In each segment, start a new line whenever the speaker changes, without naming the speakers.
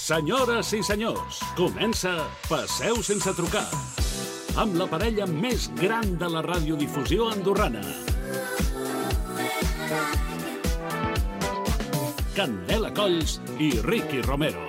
Senyores i senyors, comença Passeu sense trucar, amb la parella més gran de la radiodifusió andorrana. Candela Colls i Ricky Romero.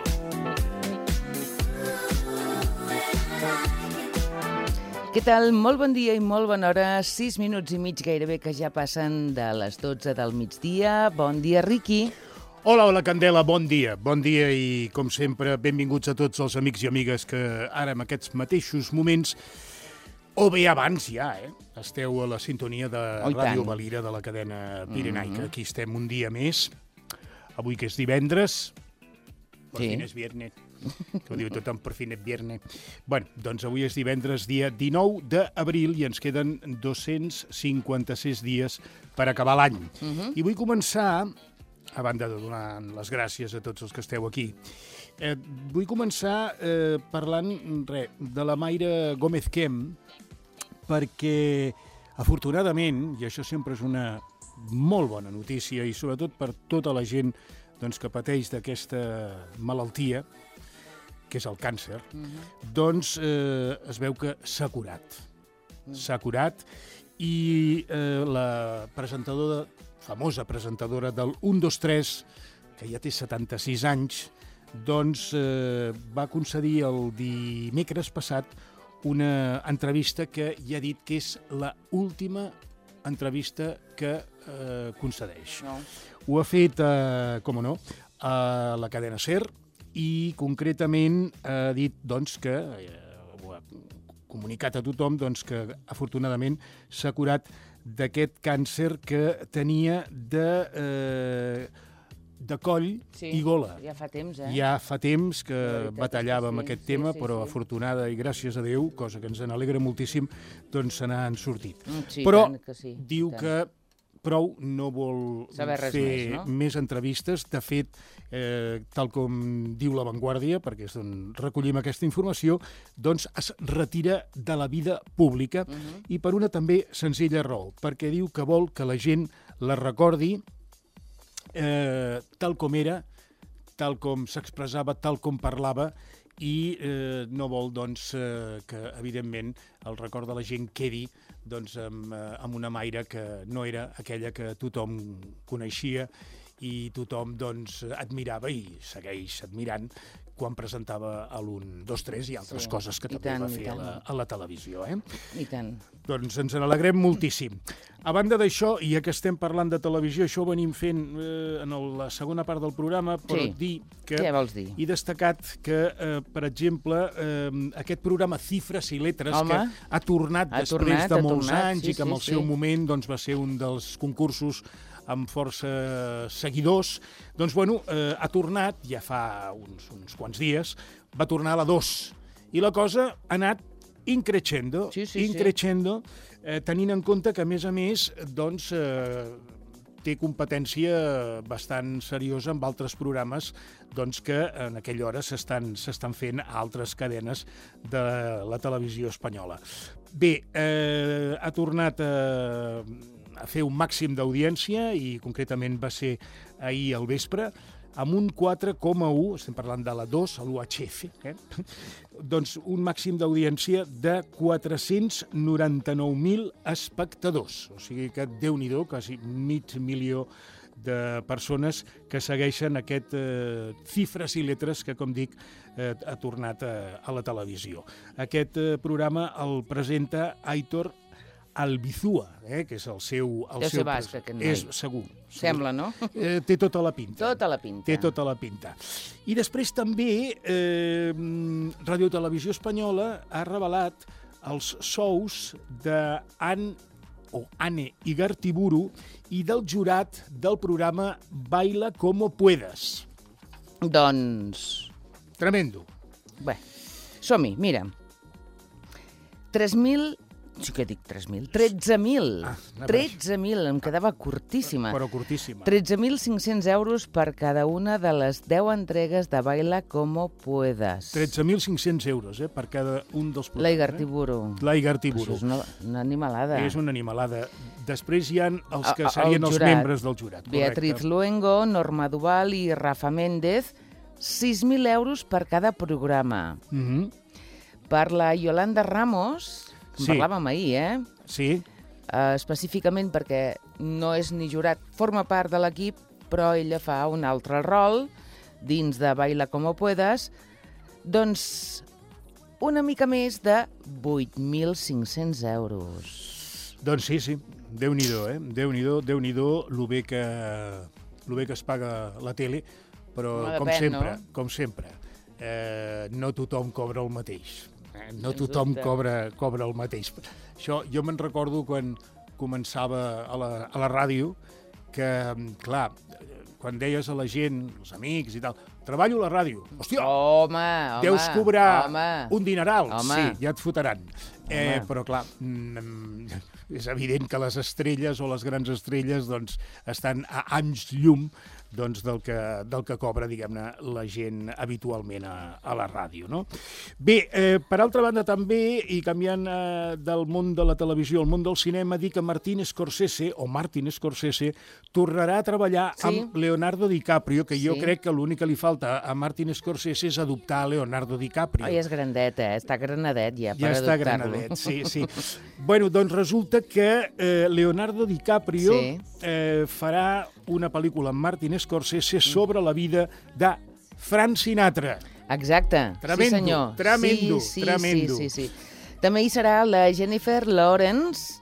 Què tal? Molt bon dia i molt bona hora. 6 minuts i mig gairebé que ja passen de les 12 del migdia. Bon dia, Ricky.
Hola, Candela, bon dia. Bon dia i, com sempre, benvinguts a tots els amics i amigues que ara, en aquests mateixos moments, o bé abans ja, esteu a la sintonia de Ràdio Valira de la cadena pirenaica. Aquí estem un dia més. Avui que és divendres, per fin és viernes, que ho diu tothom, per fin és viernes. Bé, doncs avui és divendres, dia 19 d'abril, i ens queden 256 dies per acabar l'any. I vull començar, a banda de donar les gràcies a tots els que esteu aquí, vull començar parlant de la Mayra Gómez Kem, perquè, afortunadament, i això sempre és una molt bona notícia, i sobretot per tota la gent que pateix d'aquesta malaltia, que és el càncer, doncs es veu que s'ha curat. S'ha curat, i la presentadora, famosa presentadora del 1, 2, 3, que ja té 76 anys, doncs va concedir el dimecres passat una entrevista que ja ha dit que és l'última entrevista que concedeix. Ho ha fet, com no, a la cadena SER, i concretament ha dit que ho ha comunicat a tothom que afortunadament s'ha curat d'aquest càncer que tenia de coll i gola.
Ja fa temps,
Ja fa temps que batallava amb aquest tema, però afortunada i gràcies a Déu, cosa que ens n'alegra moltíssim, doncs se n'han sortit. Però diu que prou no vol fer més entrevistes. De fet, tal com diu La Vanguardia, perquè és d'on recollim aquesta informació, doncs es retira de la vida pública, i per una també senzilla raó, perquè diu que vol que la gent la recordi tal com era, tal com s'expressava, tal com parlava, i no vol que, evidentment, el record de la gent quedi amb una Mayra que no era aquella que tothom coneixia i tothom admirava i segueix admirant quan presentava l'1, 2, 3 i altres coses que també va fer a la televisió.
I tant.
Doncs ens n'alegrem moltíssim. A banda d'això, i ja que estem parlant de televisió, això ho venim fent en la segona part del programa, però dir que...
Què vols dir?
He destacat que, per exemple, aquest programa Cifres i Letres, que ha tornat després de molts anys i que en el seu moment va ser un dels concursos amb força seguidors, doncs, ha tornat, ja fa uns quants dies, va tornar a la 2. I la cosa ha anat increixendo, tenint en compte que, a més, té competència bastant seriosa amb altres programes que en aquella hora s'estan fent a altres cadenes de la televisió espanyola. Bé, ha tornat a fer un màxim d'audiència, i concretament va ser ahir al vespre, amb un 4,1, estem parlant de la 2, a l'UHF, doncs un màxim d'audiència de 499.000 espectadors. O sigui que, Déu-n'hi-do, quasi 500.000 de persones que segueixen aquest Cifres i Letres que, com dic, ha tornat a la televisió. Aquest programa el presenta Aitor Albizua, que és el seu...
Deu ser basc, aquest noi.
És segur.
Sembla, no?
Té tota la pinta.
Tota la pinta.
Té tota la pinta. I després també Radio Televisió Espanyola ha revelat els sous d'Anne Igartiburu i del jurat del programa Baila Como Puedas.
Doncs...
Tremendo.
Bé, som-hi, mira. 3.000... Sí que dic 3.000. 13.000. 13.000, em quedava curtíssima.
Però curtíssima.
13.500 euros per cada una de les 10 entregues de Baila Como Puedas.
13.500 euros, per cada un dels programes.
La Igartiburu.
La Igartiburu.
Això és una animalada.
És una animalada. Després hi ha els que serien els membres del jurat.
Beatriz Luengo, Norma Duval i Rafa Méndez, 6.000 euros per cada programa. Per la Yolanda Ramos, que en parlàvem ahir,
Sí.
Específicament perquè no és ni jurat, forma part de l'equip, però ella fa un altre rol dins de Baila Como Puedas, doncs una mica més de 8.500 euros.
Doncs sí. Déu-n'hi-do, Déu-n'hi-do lo bé que es paga la tele, però com sempre, no tothom cobra el mateix. No tothom cobra el mateix. Això jo me'n recordo quan començava a la ràdio, que, clar, quan deies a la gent, els amics i tal, treballo a la ràdio. Hòstia, deus cobrar un dineral. Sí, ja et fotran. Però, clar, és evident que les estrelles o les grans estrelles doncs, estan a anys llum doncs, del que cobra, diguem-ne, la gent habitualment a la ràdio, no? Bé, per altra banda també, i canviant del món de la televisió al món del cinema, dir que Martin Scorsese tornarà a treballar amb Leonardo DiCaprio, que jo crec que l'únic que li falta a Martin Scorsese és adoptar a Leonardo DiCaprio.
És grandet, està granadet ja per adoptar-lo.
Ja està granadet, sí. Bueno, doncs resulta que Leonardo DiCaprio farà una pel·lícula amb Martin Scorsese sobre la vida de Frank Sinatra.
Exacte,
tremendo,
sí senyor.
Tremendo.
Sí. També hi serà la Jennifer Lawrence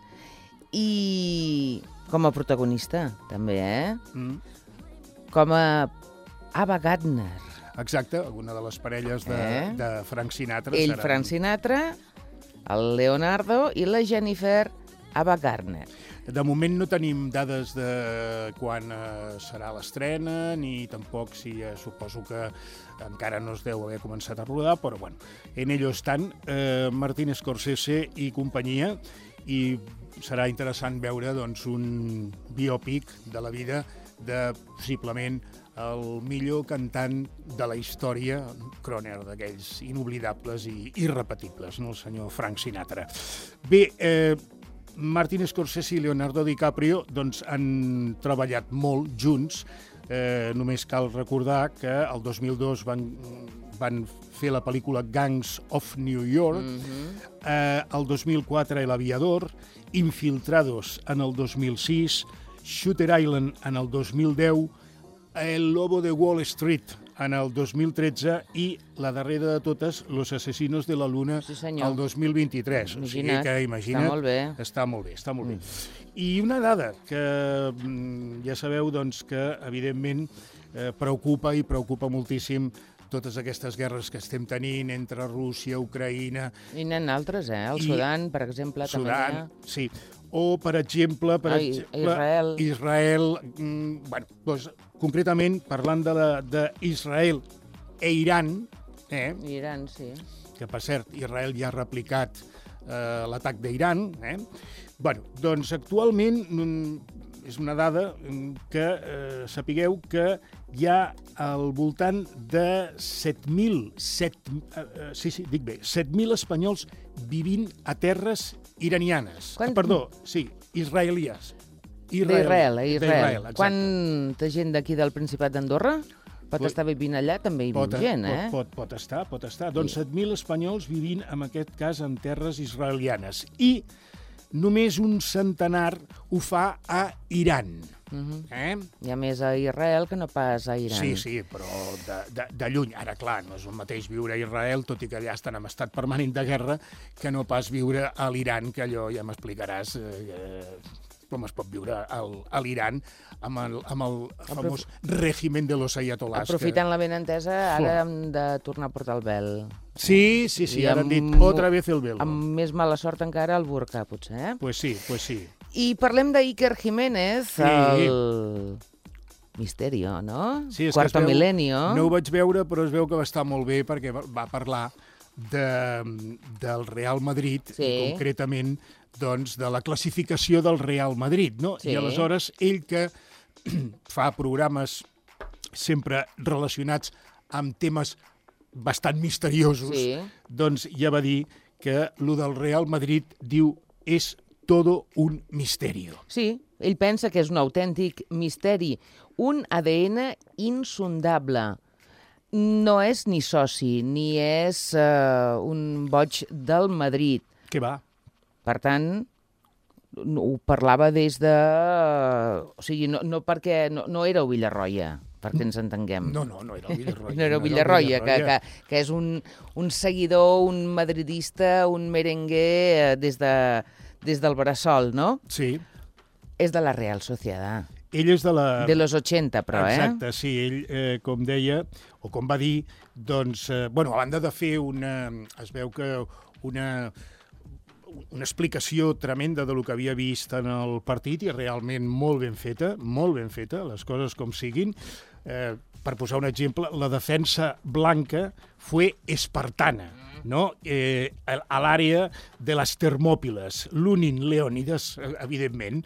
i com a protagonista, també, com a Ava Gardner.
Exacte, una de les parelles de Frank Sinatra.
Frank Sinatra, el Leonardo i la Jennifer Ava Gardner.
De moment no tenim dades de quan serà l'estrena, ni tampoc si suposo que encara no es deu haver començat a rodar, però bueno, en ello estan Martin Scorsese i companyia, i serà interessant veure doncs, un biòpic de la vida de possiblement el millor cantant de la història, crooner d'aquells inoblidables i irrepetibles, no? El senyor Frank Sinatra. Bé, Martin Scorsese i Leonardo DiCaprio doncs, han treballat molt junts. Només cal recordar que el 2002 van fer la pel·lícula Gangs of New York, el 2004 El Aviador, Infiltrados en el 2006, Shooter Island en el 2010, El Lobo de Wall Street en el 2013 i la darrera de totes, Los Asesinos de la Luna, el 2023. O sigui que, imagina't, està molt bé. I una dada que ja sabeu doncs, que, evidentment, preocupa moltíssim totes aquestes guerres que estem tenint entre Rússia, Ucraïna...
I n'hi ha altres, el Sudan, per exemple, també n'hi ha.
Sí. O, per exemple, Israel. Bueno, doncs, concretament, parlant d'Israel i Iran...
Iran, sí.
Que, per cert, Israel ja ha replicat l'atac d'Iran. Bueno, doncs, actualment, és una dada que sapigueu que hi ha al voltant de 7.000 espanyols vivint a terres iranianes. Perdó, sí, israelies.
D'Israel. Quanta gent d'aquí del Principat d'Andorra pot estar vivint allà? També hi viu gent,
Pot estar. Doncs 7.000 espanyols vivint, en aquest cas, en terres israelianes. I només un centenar ho fa a Iran.
Hi ha més a Israel que no pas a Iran.
Sí, però de lluny. Ara, clar, no és el mateix viure a Israel, tot i que allà estan en estat permanent de guerra, que no pas viure a l'Iran, que allò ja m'explicaràs com es pot viure a l'Iran amb el famós règim de los ayatolás.
Aprofitant la benentesa, ara hem de tornar a portar el vel.
Sí, ara han dit otra vez el velo.
Amb més mala sort encara el burka, potser,
Pues sí.
I parlem d'Iker Jiménez, el Misterio, no?
Sí,
Cuarto Milenio.
No ho vaig veure, però es veu que va estar molt bé perquè va parlar del Real Madrid, i concretament doncs, de la classificació del Real Madrid, no? I aleshores ell, que fa programes sempre relacionats amb temes bastant misteriosos, doncs ja va dir que lo del Real Madrid, diu, és todo un misterio.
Sí, ell pensa que és un autèntic misteri, un ADN insondable. No és ni soci, ni és un boig del Madrid.
Què va?
Per tant, ho parlava des de... O sigui, no perquè... No era el Villarroya, perquè ens entenguem.
No era el Villarroya.
No era el Villarroya, que és un seguidor, un madridista, un merengue des del bressol, no?
Sí.
És de la Real Sociedad.
Ell és de la...
De los 80, però,
Exacte, sí. Ell, com deia, o com va dir, doncs, a banda de fer es veu que una explicació tremenda de lo que havia vist en el partit, i realment molt ben feta, les coses com siguin. Per posar un exemple, la defensa blanca fue espartana, no? A l'àrea de les Termòpiles, l'Unin Leònides, evidentment.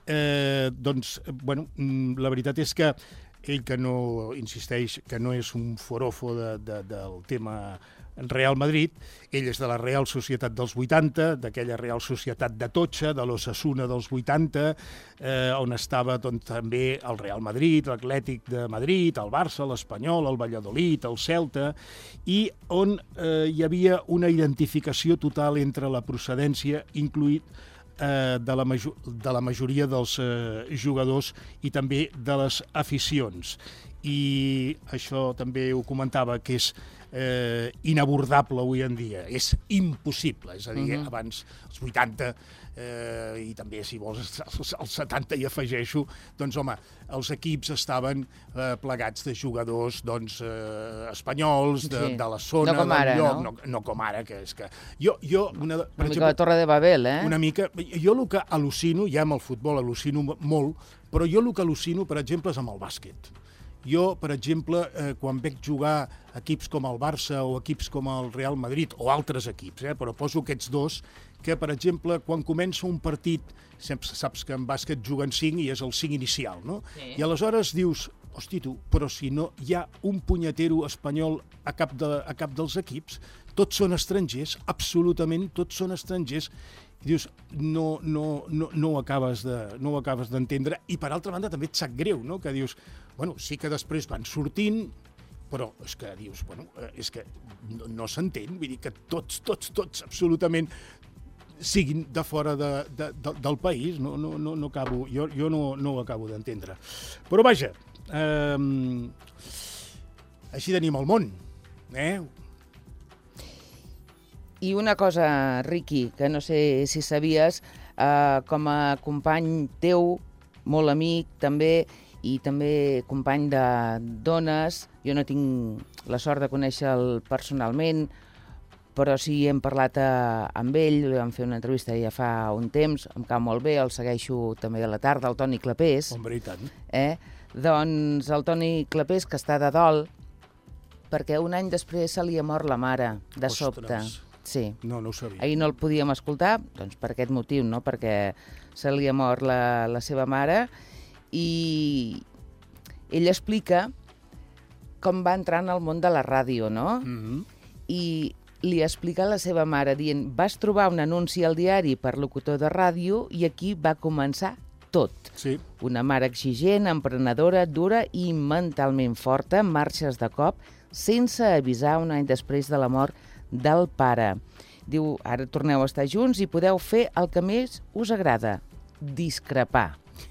La veritat és que ell, que no insisteix, que no és un forofo del tema Real Madrid, ell és de la Real Societat dels 80, d'aquella Real Societat de Totxa, de l'Osasuna dels 80, on estava també el Real Madrid, l'Atlètic de Madrid, el Barça, l'Espanyol, el Valladolid, el Celta, i on hi havia una identificació total entre la procedència, incluït de la majoria dels jugadors i també de les aficions. I això també ho comentava, que és inabordable avui en dia. És impossible. És a dir, abans, els 80, i també, si vols, els 70 hi afegeixo, doncs, home, els equips estaven plegats de jugadors, doncs, espanyols, de la zona,
no com ara,
no com ara, que és que...
Una mica la Torre de Babel, eh?
Una mica... Jo el que al·lucino, ja amb el futbol al·lucino molt, però jo el que al·lucino, per exemple, és amb el bàsquet. Jo, per exemple, quan veig jugar equips com el Barça o equips com el Real Madrid, o altres equips, però poso aquests dos, que, per exemple, quan comença un partit, sempre saps que en bàsquet juguen 5 i és el 5 inicial, no? Sí. I aleshores dius, hosti tu, però si no hi ha un punyetero espanyol a cap dels equips, tots són estrangers, absolutament tots són estrangers, i dius, no ho acabes d'entendre, i per altra banda també et sap greu, no? Que dius, sí que després van sortint, però és que dius, és que no s'entén, vull dir que tots, absolutament, siguin de fora del país, no acabo, jo no ho acabo d'entendre. Però vaja, així tenim el món,
I una cosa, Riqui, que no sé si sabies, com a company teu, molt amic també, i també company de dones, jo no tinc la sort de conèixer-lo personalment, però sí hem parlat amb ell, vam fer una entrevista ja fa un temps, em cau molt bé, el segueixo també a la tarda, el Toni Clapés.
Hombre, i tant.
Doncs el Toni Clapés, que està de dol, perquè un any després se li ha mort la mare, de sobte. Sí.
No ho sabia.
Ahir no el podíem escoltar, doncs per aquest motiu, no? Perquè se li ha mort la seva mare, i ell explica com va entrar en el món de la ràdio, no? I li explica a la seva mare dient, vas trobar un anunci al diari per locutor de ràdio i aquí va començar tot.
Sí.
Una mare exigent, emprenedora, dura i mentalment forta, marxes de cop, sense avisar un any després de la mort del pare. Diu, ara torneu a estar junts i podeu fer el que més us agrada, discrepar.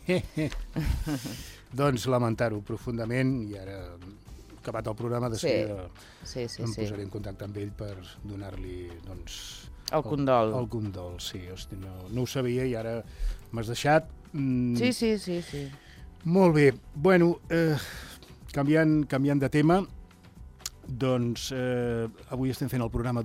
Doncs lamentar-ho profundament, i ara, acabat el programa, de seguida em posaré en contacte amb ell per donar-li, doncs...
El condol.
El condol, sí. Hosti, no ho sabia i ara m'has deixat.
Sí.
Molt bé. Bueno, canviant de tema, doncs avui estem fent el programa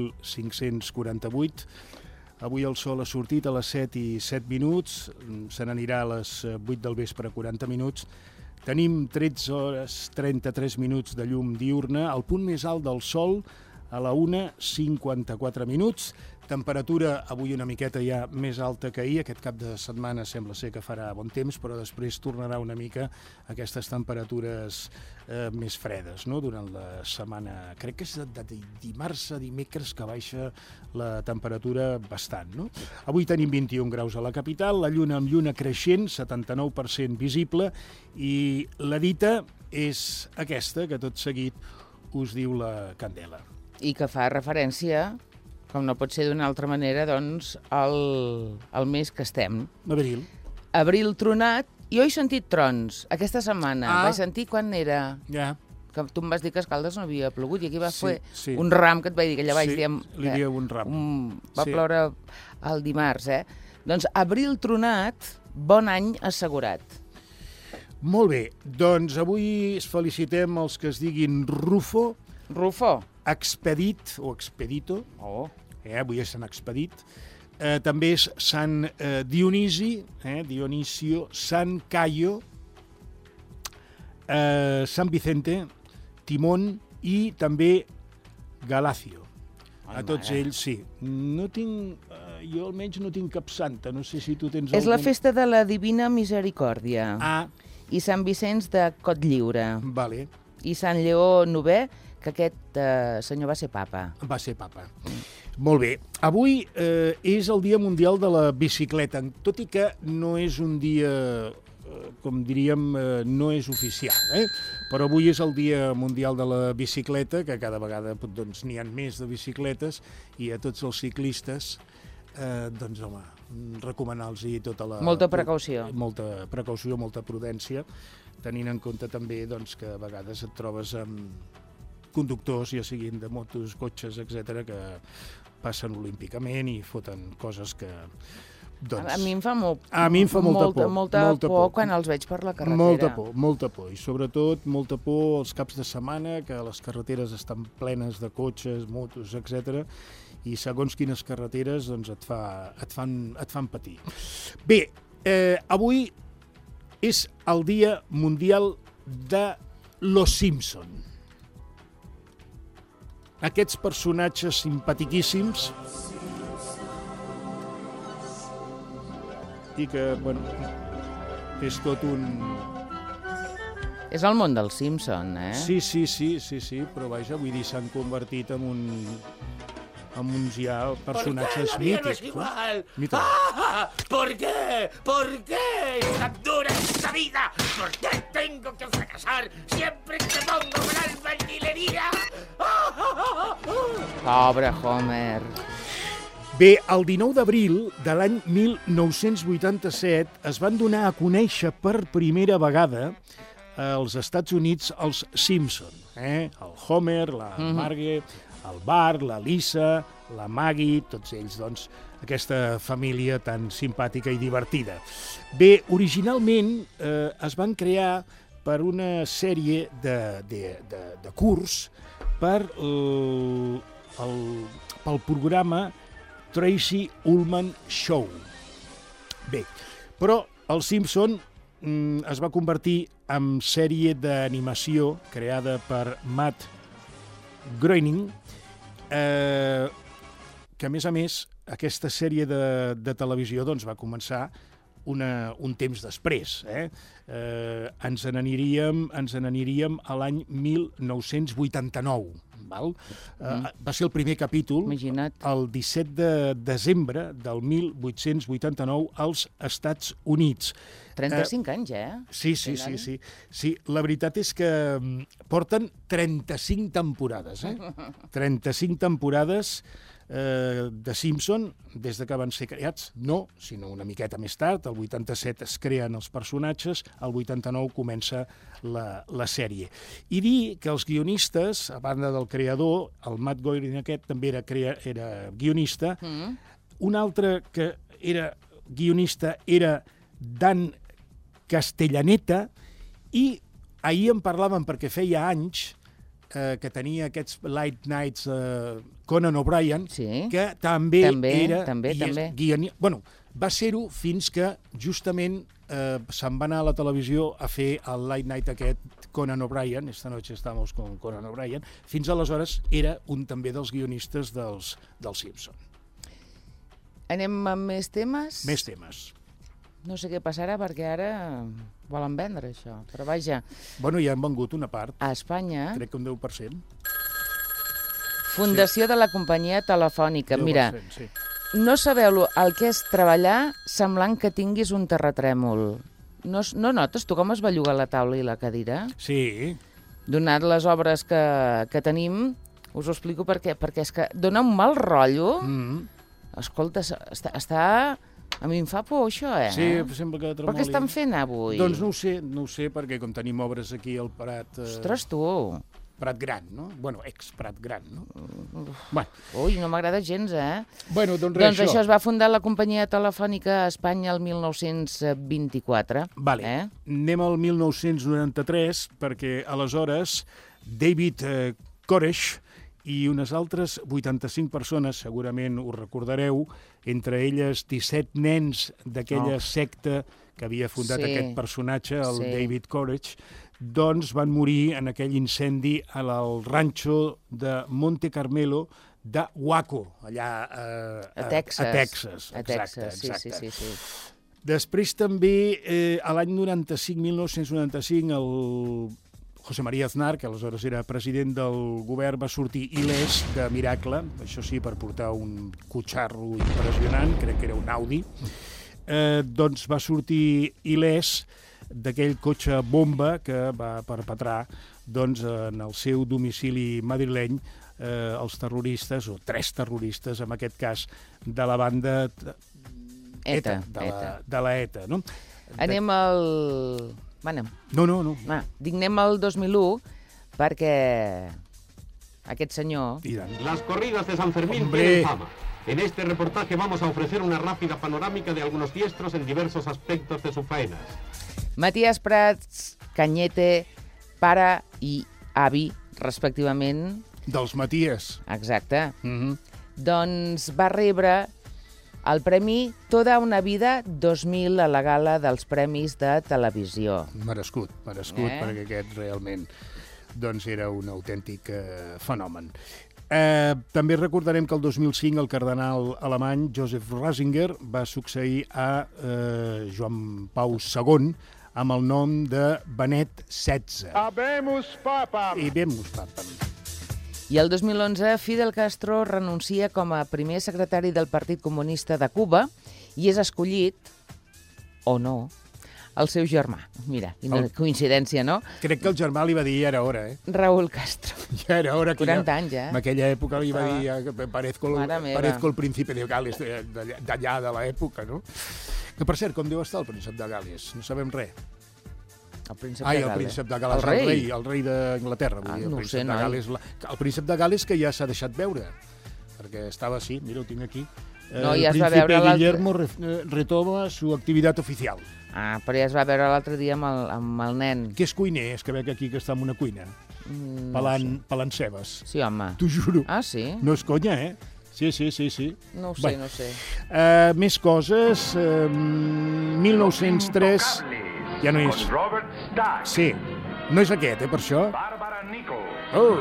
2548. Avui el sol ha sortit a les 7:07, se n'anirà a les 8 del vespre, 40 minuts. Tenim 13 hores 33 minuts de llum diurna, el punt més alt del sol a la 1:54 minuts. Temperatura avui una miqueta ja més alta que ahir. Aquest cap de setmana sembla ser que farà bon temps, però després tornarà una mica aquestes temperatures més fredes, no? Durant la setmana, crec que és de dimarts a dimecres que baixa la temperatura bastant, no? Avui tenim 21 graus a la capital, la lluna amb lluna creixent, 79% visible, i la dita és aquesta, que tot seguit us diu la Candela.
I que fa referència, com no pot ser d'una altra manera, doncs, al mes que estem.
Abril.
Abril tronat. Jo he sentit trons aquesta setmana. Vaig sentir quan era...
Ja.
Que tu em vas dir que a Escaldes no havia plogut i aquí va fer
sí.
un ram que et vaig dir, que allà baix
li dieu un ram.
Va ploure el dimarts, Doncs abril tronat, bon any assegurat.
Molt bé, doncs avui es felicitem els que es diguin Rufo.
Rufo.
Expedit o Expedito.
Oh.
Avui és Sant Expedit. També és Sant Dionisi, Dionisio, Sant Caio, Sant Vicente, Timón i també Galacio. A tots ells, sí. No tinc... Jo almenys no tinc cap santa, no sé si tu tens
És la festa de la Divina Misericòrdia. I Sant Vicenç de Cotlliure.
Vale.
I Sant Lleó IX, que aquest senyor va ser papa.
Va ser papa. Molt bé. Avui és el Dia Mundial de la Bicicleta, tot i que no és un dia, com diríem, no és oficial, però avui és el Dia Mundial de la Bicicleta, que cada vegada doncs, n'hi ha més de bicicletes, i a tots els ciclistes, doncs, home, recomanar-los tota la...
Molta precaució.
Molta precaució, molta prudència, tenint en compte també doncs, que a vegades et trobes amb conductors, ja siguin de motos, cotxes, etc, que passen olímpicament i foten coses que... Doncs,
a mi em fa
molta
por quan els veig per la carretera.
Molta por. I sobretot molta por els caps de setmana, que les carreteres estan plenes de cotxes, motos, etc. I segons quines carreteres doncs, et fan patir. Bé, avui és el Dia Mundial de Los Simpson. Aquests personatges simpatiquíssims i que, bueno, és tot un...
És el món dels Simpson,
Sí, però vaja, vull dir, s'han convertit en uns ja personatges mítics.
¿Por qué la vida no es igual? ¿Por qué? ¿Por qué es tan dura esta vida? ¿Por qué tengo que fracasar siempre que me pongo con albañilería?
Pobre Homer.
Bé, el 19 d'abril de l'any 1987 es van donar a conèixer per primera vegada als Estats Units els Simpson. El Homer, la Marge, el Bart, la Lisa, la Maggie, tots ells, doncs, aquesta família tan simpàtica i divertida. Bé, originalment es van crear per una sèrie de curs pel programa Tracy Ullman Show. Bé, però el Simpson es va convertir en sèrie d'animació creada per Matt Groening, que a més, aquesta sèrie de televisió doncs, va començar un temps després. Ens n'aniríem a l'any 1989. Va ser el primer capítol, el 17 de desembre del 1889 als Estats Units.
35 anys,
Sí. Sí, la veritat és que porten 35 temporades, 35 temporades de Simpson des de que van ser creats, no, sinó una miqueta més tard, el 87 es creen els personatges, el 89 comença la sèrie. I dir que els guionistes, a banda del creador, el Matt Groening aquest també era guionista, un altre que era guionista era Dan Castellaneta, i ahir en parlàvem perquè feia anys que tenia aquests late nights Conan O'Brien, que també era guionista. Bueno, va ser-ho fins que justament se'n va anar a la televisió a fer el late night aquest Conan O'Brien, esta noche estamos con Conan O'Brien, fins aleshores era un també dels guionistes dels Simpson.
Anem amb més temes?
Més temes.
No sé què passarà perquè ara volen vendre això, però vaja.
Bueno, ja han vengut una part.
A Espanya...
Crec que un 10%.
Fundació de la companyia telefònica.
10%,
mira, no sabeu el que és treballar semblant que tinguis un terratrèmol. No notes tu com es belluga la taula i la cadira?
Sí.
donat les obres que tenim, us ho explico perquè és que dona un mal rotllo. Escolta, està... A mi em fa por, això,
Sí, sembla que tremoli.
Però què estan fent avui?
Doncs no ho sé, perquè com tenim obres aquí al Prat...
Ostres, tu!
Prat Gran, no? Bueno, ex-Prat Gran, no? Bueno.
Ui, no m'agrada gens,
Bueno, doncs res,
això es va fundar la companyia telefònica a Espanya el 1924.
Vale. Anem al 1993, perquè aleshores David Koresh i unes altres 85 persones, segurament ho recordareu, entre elles 17 nens d'aquella secta que havia fundat aquest personatge, el David Koresh, doncs van morir en aquell incendi al ranxo de Monte Carmelo de Waco, allà
a Texas.
A Texas, exacte.
Sí.
Després també, a l'any 1995, el José María Aznar, que aleshores era president del govern, va sortir il·lès de miracle, això sí, per portar un cotxarro impressionant, crec que era un Audi, doncs va sortir il·lès d'aquell cotxe bomba que va perpetrar doncs, en el seu domicili madrileny els terroristes, o 3 terroristes, en aquest cas, de la banda ETA, de la ETA. No?
Anem al... Bueno,
no.
Dic anem al 2001 perquè aquest senyor...
Las corridas de San Fermín tienen fama. En este reportaje vamos a ofrecer una rápida panorámica de algunos diestros en diversos aspectos de sus faenas.
Matías Prats Cañete, pare i avi, respectivament.
Dels Matías.
Exacte. Doncs va rebre el premi Toda una vida 2000 a la gala dels Premis de Televisió.
Merescut, perquè aquest realment doncs, era un autèntic fenomen. També recordarem que el 2005 el cardenal alemany Joseph Ratzinger va succeir a Joan Pau II amb el nom de Benet XVI.
Habemus Papam!
Habemus Papam.
I el 2011 Fidel Castro renuncia com a primer secretari del Partit Comunista de Cuba i és escollit, o no, el seu germà. Mira, quina coincidència, no?
Crec que el germà li va dir ja era hora,
Raúl Castro.
Ja era hora.
40 anys,
En aquella època li va dir parezco el príncipe de Gales d'allà de l'època, no? Que, per cert, com deu estar el príncep de Gales? No sabem res.
El príncep de Gales.
El príncep de Gales, el rei d'Anglaterra.
No ho sé, noi.
El príncep de Gales que ja s'ha deixat veure, perquè estava així, mira, ho tinc aquí.
No, ja es va veure
l'altre... Guillermo retoma su activitat oficial.
Ah, però ja es va veure l'altre dia amb el nen.
Que és cuiner, és que veig aquí que està en una cuina, pelant cebes.
Sí, home.
T'ho juro.
Ah, sí?
No és conya, Sí.
No ho sé, no ho sé.
Més coses. 1903... Ja no és... Sí, no és aquest, per això.
Bárbara Nichols.
Oh.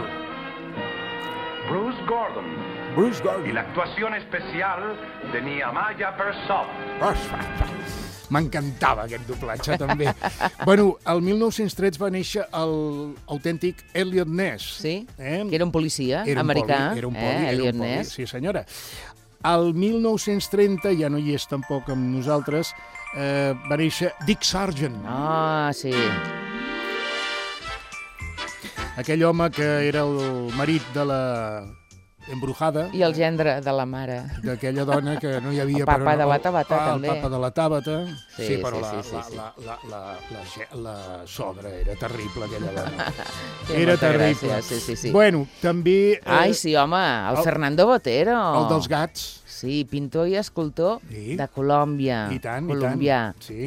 Bruce Gordon. Y la actuación especial de Niamaya Persop.
M'encantava aquest doblatge, també. Bueno, el 1913 va néixer l'autèntic Eliot Ness.
Sí, que era un policia americà.
Era un poli,
Eliot Ness.
Sí, senyora. El 1930, ja no hi és tampoc amb nosaltres, va néixer Dick Sargent.
Ah, sí.
Aquell home que era el marit de la Embrujada.
I el gendre de la mare.
D'aquella dona que no hi havia...
El papa de la Tabata, també.
El papa de la Tabata.
Sí,
però
sí.
la sogra era terrible, aquella dona.
Sí,
era terrible.
Sí.
Bueno, també...
Ai, sí, home, el Fernando Botero.
El dels gats.
Sí, pintor i escultor de Colòmbia.
I tant,
colombià.
i tant. Sí.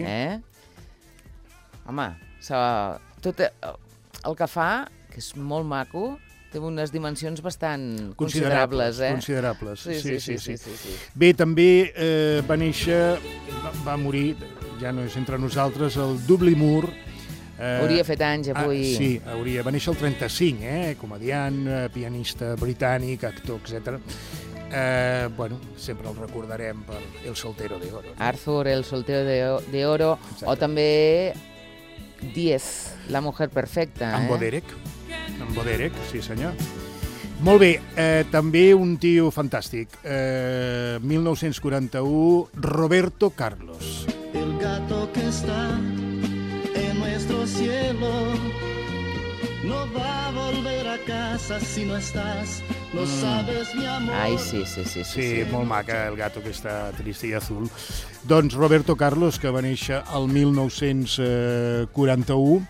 Home, tot el que fa, que és molt maco, té unes dimensions bastant considerables.
Considerables, sí.
Bé,
també va néixer, va morir, ja no és entre nosaltres, el Dudley Moore.
Hauria fet anys avui.
Sí, hauria. Va néixer el 35, comediant, pianista britànic, actor, etc. Bueno, sempre el recordarem per El Soltero de Oro.
Arthur, El Soltero de Oro, o també 10, La Mujer Perfecta.
En Boderek, sí senyor. Molt bé, també un tio fantàstic. 1941, Roberto Carlos.
El gato que está en nuestro cielo no va casa si no estás, lo sabes, mi amor.
Ai, sí.
Sí, molt maca, El gato que està triste i azul. Doncs Roberto Carlos, que va néixer el 1941.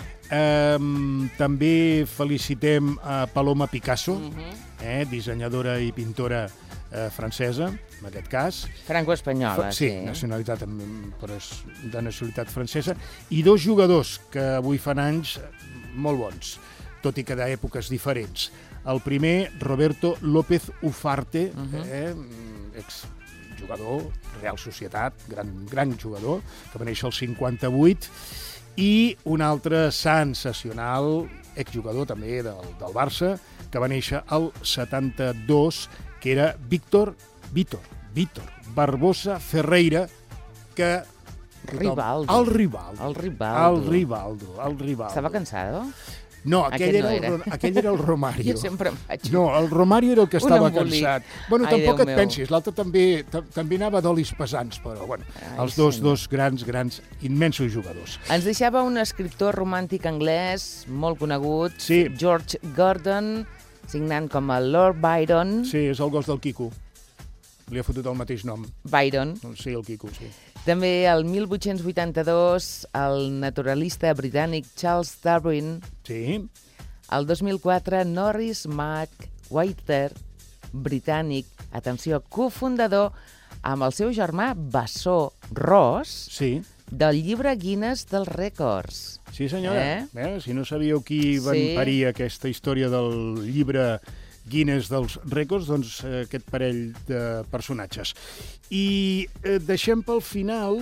També felicitem a Paloma Picasso, dissenyadora i pintora francesa, en aquest cas.
Franco-espanyola, sí.
Nacionalitat, però és de nacionalitat francesa. I dos jugadors que avui fan anys molt bons, tot i que d'èpoques diferents. El primer, Roberto López Ufarte, exjugador, Real Societat, gran jugador, que va néixer el 58, i un altre sensacional, exjugador també del Barça, que va néixer el 72, que era Víctor Barbosa Ferreira, que...
Rivaldo.
El Rivaldo.
Estava cansado?
No, aquell era el Romario.
Jo sempre em vaig...
No, el Romario era el que estava cansat. Bueno,
Ai,
tampoc
Déu
et
meu.
pensis, l'altre també anava d'olis pesants, però bueno, els dos grans, immensos jugadors.
Ens deixava un escriptor romàntic anglès molt conegut,
Sí.
George Gordon, signant com a Lord Byron.
Sí, és el gos del Quico. Li ha fotut el mateix nom.
Byron.
Sí, el Quico, sí.
També el 1882, el naturalista britànic Charles Darwin.
Sí.
El 2004, Norris McWhirter, britànic, atenció, cofundador amb el seu germà Bessó Ross,
Sí.
del llibre Guinness dels Rècords.
Sí, senyora. Si no sabíeu qui van parir aquesta història del llibre Guinness dels Rècords, doncs aquest parell de personatges. I deixem pel final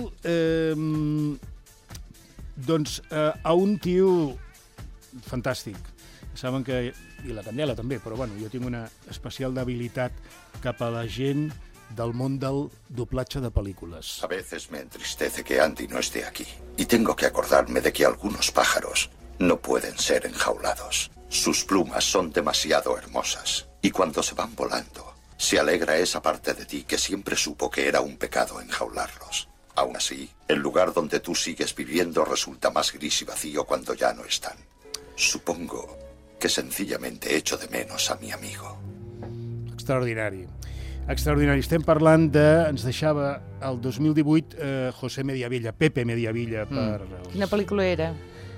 a un tio fantàstic. Saben que, i la Candela també, però bueno, jo tinc una especial debilitat cap a la gent del món del doblatge de pel·lícules.
A veces me entristece que Andy no esté aquí. Y tengo que acordarme de que algunos pájaros no pueden ser enjaulados. Sus plumas son demasiado hermosas. Y cuando se van volando, se alegra esa parte de ti que siempre supo que era un pecado enjaularlos. Aún así, el lugar donde tú sigues viviendo resulta más gris y vacío cuando ya no están. Supongo que sencillamente echo de menos a mi amigo.
Extraordinari. Estem parlant de... Ens deixava el 2018 José Mediavilla, Pepe Mediavilla.
Quina pel·lícula era?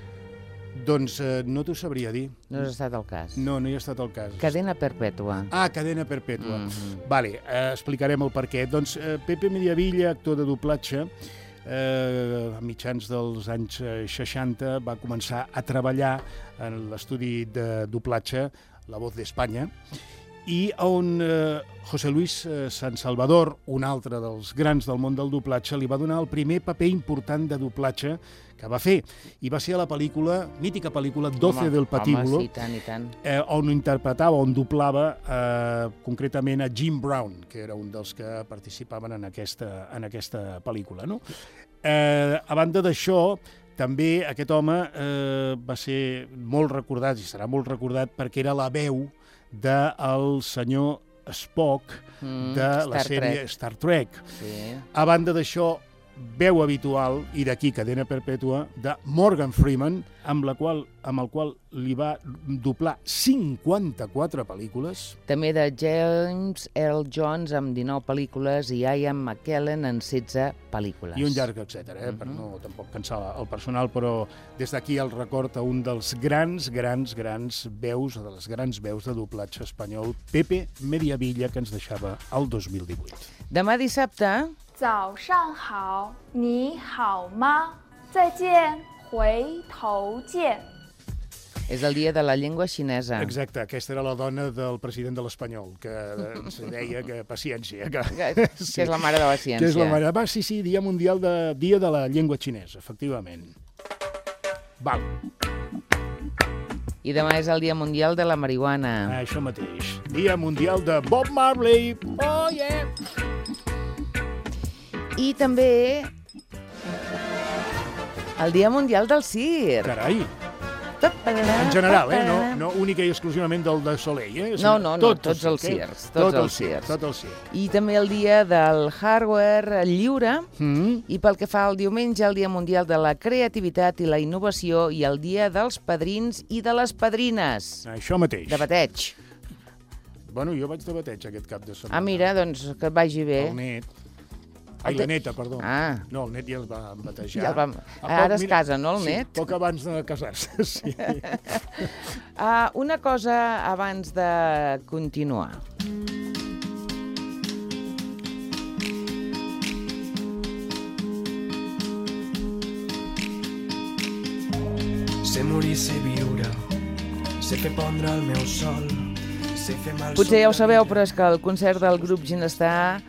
Doncs no t'ho sabria dir.
No has estat al cas.
No hi ha estat el cas.
Cadena Perpètua.
Cadena Perpètua. Vale, explicarem el perquè. Doncs Pepe Mediavilla, actor de doblatge, a mitjans dels anys 60 va començar a treballar en l'estudi de doblatge La Voz d'Espanya, i on José Luis San Salvador, un altre dels grans del món del doblatge, li va donar el primer paper important de doblatge que va fer. I va ser a la pel·lícula, mítica pel·lícula, 12 del Patíbulo,
i tant.
on interpretava, on doblava concretament a Jim Brown, que era un dels que participaven en aquesta pel·lícula. No? A banda d'això, també aquest home va ser molt recordat, i serà molt recordat, perquè era la veu del senyor Spock de la sèrie Star Trek. A banda d'això, veu habitual, i d'aquí Cadena Perpètua, de Morgan Freeman, amb el qual li va doblar 54 pel·lícules.
També de James Earl Jones amb 19 pel·lícules i Ian McKellen en 16 pel·lícules.
I un llarg, etcètera, per no tampoc cansar el personal, però des d'aquí el record a un dels grans veus, de les grans veus de doblatge espanyol, Pepe Mediavilla, que ens deixava el 2018.
Demà dissabte...
早上好，你好吗？再见，回头见。
És el dia de la llengua xinesa.
Exacte, aquesta era la dona del president de l'Espanyol, que ens deia que paciència. Que
és la mare de la ciència.
Que és la mare. Sí, Dia Mundial Dia de la Llengua Xinesa, efectivament. Val.
I demà és el Dia Mundial de la Marihuana.
Això mateix. Dia Mundial de Bob Marley. Oh, yeah!
I també el Dia Mundial del Circ.
Carai! En general, no única i exclusivament del de Soleil,
No, tots els circs.
Tot el circ.
I també el dia del hardware lliure, i pel que fa al diumenge, el Dia Mundial de la Creativitat i la Innovació i el Dia dels Padrins i de les Padrines.
Això mateix.
De bateig.
Bueno, jo vaig de bateig aquest cap de setmana.
Mira, doncs que et vagi bé.
El net. La neta, perdó. No, el net ja el va batejar.
Ara es casa, no, el net?
Sí, poc abans de casar-se, sí.
Una cosa abans de continuar.
Sé morir, sé viure, sé fer pondre el meu sol, sé fer mal...
Potser ja ho sabeu, però és que el concert del grup Ginestar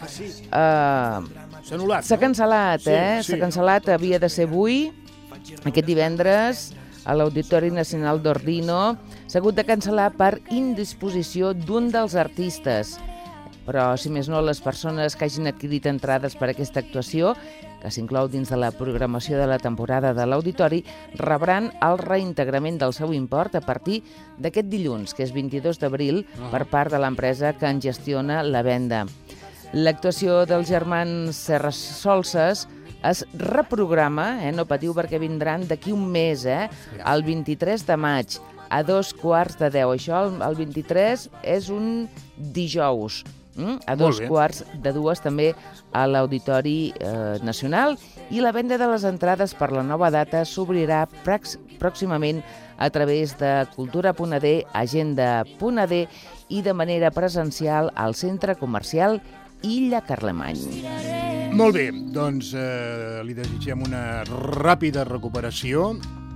s'ha cancel·lat, S'ha cancel·lat, havia de ser avui, aquest divendres, a l'Auditori Nacional d'Ordino. S'ha hagut de cancel·lar per indisposició d'un dels artistes. Però, si més no, les persones que hagin adquirit entrades per aquesta actuació, que s'inclou dins de la programació de la temporada de l'Auditori, rebran el reintegrament del seu import a partir d'aquest dilluns, que és 22 d'abril, per part de l'empresa que en gestiona la venda. L'actuació dels germans Serrasolses es reprograma, no patiu perquè vindran d'aquí un mes, el 23 de maig, a 2:15. Això, el 23, és un dijous. A 2:15 també a l'Auditori Nacional, i la venda de les entrades per la nova data s'obrirà pròximament a través de Cultura.d, Agenda.d i de manera presencial al Centre Comercial Illa Carlemany.
Molt bé, doncs li desitgem una ràpida recuperació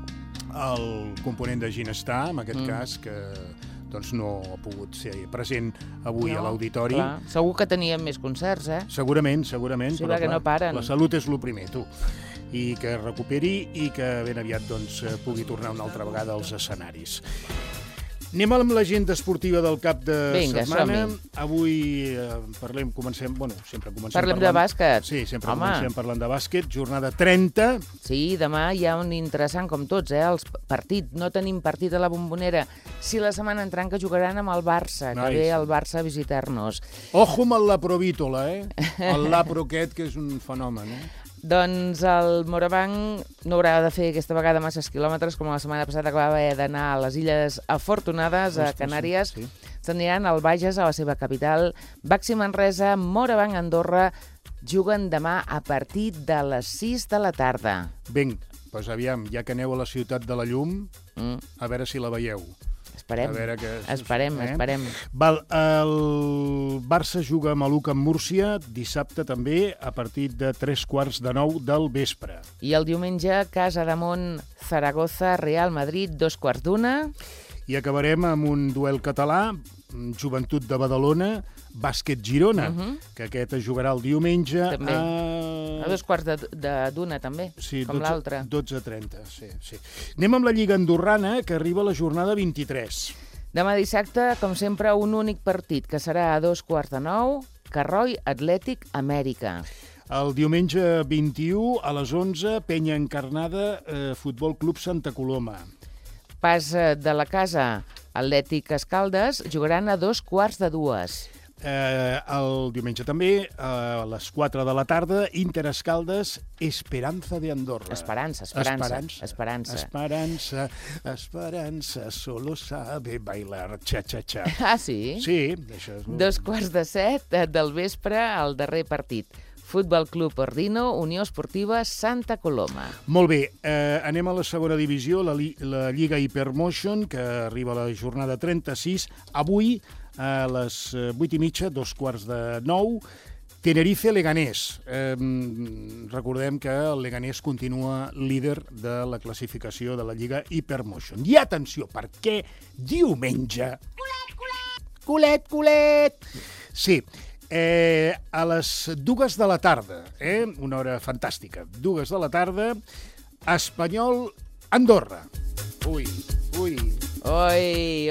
al component de Ginestar, en aquest cas, que doncs no ha pogut ser present avui a l'auditori.
Segur que teníem més concerts,
Segurament,
sí,
però
perquè no paren.
La salut és el primer, tu. I que recuperi i que ben aviat pugui tornar una altra vegada als escenaris. Anem amb l'agenda esportiva del cap de setmana. Avui sempre comencem
parlem de bàsquet.
Sí, sempre comencem parlant de bàsquet. Jornada 30.
Sí, demà hi ha un interessant, com tots, el partit. No tenim partit a la Bombonera. Si la setmana entrant que jugaran amb el Barça, que ve el Barça a visitar-nos.
Ojo amb el Laprovítola, el Lapro aquest, que és un fenomen,
Doncs el Morabanc no haurà de fer aquesta vegada masses quilòmetres, com la setmana passada que va haver d'anar a les Illes Afortunades, a Canàries. S'aniran al Bages, a la seva capital. Baxi Manresa, Morabanc, Andorra, juguen demà a partir de les 6 de la tarda.
Vinga, doncs aviam, ja que aneu a la Ciutat de la Llum, a veure si la veieu.
Esperem.
El Barça juga amb l'UCA en Múrcia dissabte també a partir de 8:45 del vespre.
I el diumenge, Casa Damunt, Zaragoza, Real Madrid, 2:15.
I acabarem amb un duel català, Joventut de Badalona, Bàsquet Girona, que aquest es jugarà el diumenge a
2:15 també, com l'altre.
12:30, sí. Anem amb la Lliga Andorrana, que arriba a la jornada 23.
Demà dissabte, com sempre, un únic partit, que serà a 2:15, Carroi Atlètic Amèrica.
El diumenge 21, a les 11, Penya Encarnada, Futbol Club Santa Coloma.
Pas de la casa, Atlètic Escaldes, jugaran a 2:15.
El diumenge també, a les 4 de la tarda, Inter Escaldes, Esperanza de Andorra.
Esperança.
Esperança, solo sabe bailar, cha-cha-cha.
Ah, sí?
Sí.
6:45 del vespre, el darrer partit. Futbol Club Ordino, Unió Esportiva Santa Coloma.
Molt bé, anem a la segona divisió, la Lliga Hypermotion, que arriba a la jornada 36. Avui, a les 8:30, 8:45, Tenerife-Leganés. Recordem que el Leganés continua líder de la classificació de la Lliga Hypermotion. I atenció, perquè diumenge... Culet! Sí, a les 2 de la tarda, una hora fantàstica, 2 de la tarda, Espanyol-Andorra. Ui.
Oi.